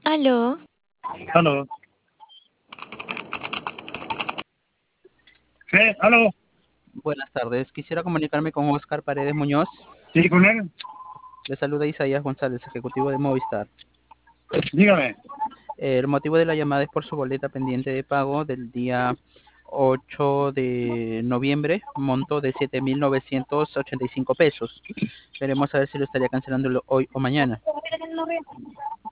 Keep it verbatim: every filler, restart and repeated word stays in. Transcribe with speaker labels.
Speaker 1: Aló,
Speaker 2: Aló. Sí, aló.
Speaker 3: Buenas tardes. Quisiera comunicarme con Oscar Paredes Muñoz.
Speaker 2: Sí, con él.
Speaker 3: Le saluda Isaías González, ejecutivo de Movistar.
Speaker 2: Dígame.
Speaker 3: Eh, El motivo de la llamada es por su boleta pendiente de pago del día ocho de noviembre, monto de siete mil novecientos ochenta y cinco pesos. Veremos a ver si lo estaría cancelando hoy o mañana.